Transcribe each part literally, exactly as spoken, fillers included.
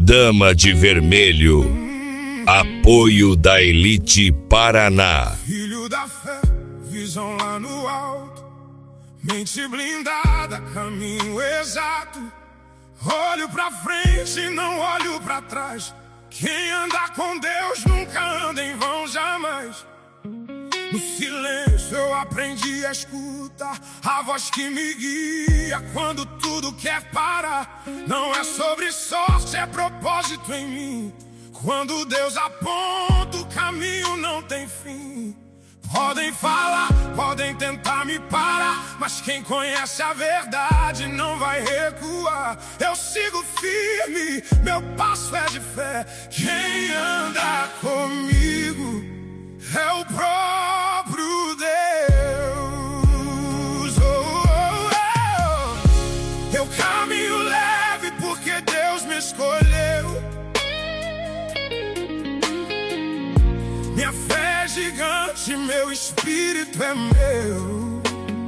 Dama de vermelho, apoio da Elite Paraná. Filho da fé, visão lá no alto, mente blindada, caminho exato. Olho pra frente, não olho pra trás. Quem anda com Deus nunca anda em vão, jamais. No silêncio eu aprendi a escutar a voz que me guia quando tudo quer parar. Não é sobre sorte, é propósito em mim. Quando Deus aponta, o caminho não tem fim. Podem falar, podem tentar me parar, mas quem conhece a verdade não vai recuar. Eu sigo firme, meu passo é de fé. Quem anda comigo é o próprio Deus. Oh, oh, oh. Eu caminho leve porque Deus me escolheu. Minha fé é gigante, meu espírito é meu.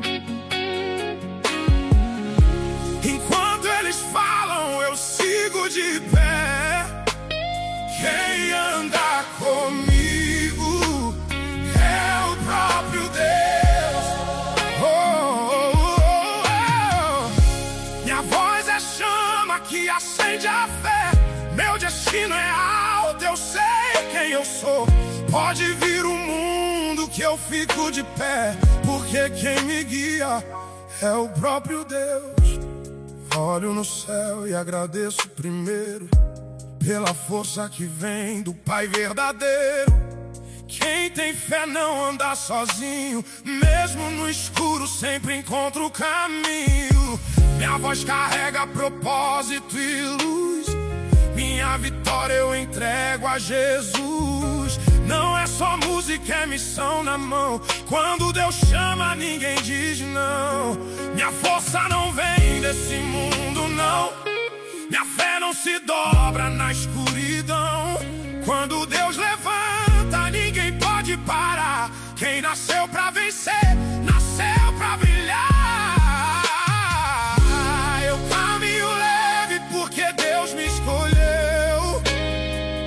Enquanto eles falam, eu sigo de pé. Quem anda comigo é o próprio Deus. Oh, oh, oh, oh. Minha voz é chama que acende a fé. Meu destino é alto, eu sei quem eu sou. Pode vir o mundo que eu fico de pé, porque quem me guia é o próprio Deus. Olho no céu e agradeço primeiro pela força que vem do Pai verdadeiro. Quem tem fé não anda sozinho, mesmo no escuro sempre encontra o caminho. Minha voz carrega propósito e luz, minha vitória eu entrego a Jesus. Não é só música, é missão na mão. Quando Deus chama, ninguém diz não. Minha força não vem desse mundo, não. Minha fé não se dobra na escuridão. Quando Deus levanta, ninguém pode parar. Quem nasceu pra vencer, nasceu pra brilhar. Eu caminho leve porque Deus me escolheu.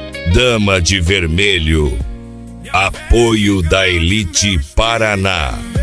Dama de vermelho, apoio da Elite Paraná.